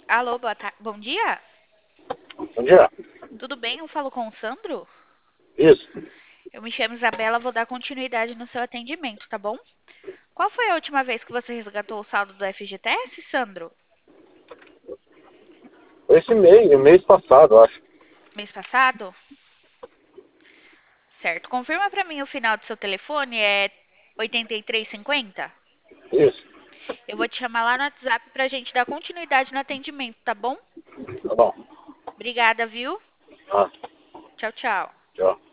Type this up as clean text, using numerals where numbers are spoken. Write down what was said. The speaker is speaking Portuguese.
Alô, bom dia? Bom dia. Tudo bem? Eu falo com o Sandro? Isso. Eu me chamo Isabela, vou dar continuidade no seu atendimento, tá bom? Qual foi a última vez que você resgatou o saldo do FGTS, Sandro? Esse mês, o mês passado, eu acho. Mês passado? Certo. Confirma pra mim o final do seu telefone, é 8350? Isso. Eu vou te chamar lá no WhatsApp pra gente dar continuidade no atendimento, tá bom? Tá bom. Obrigada, viu? Ah, Tchau, tchau. tchau.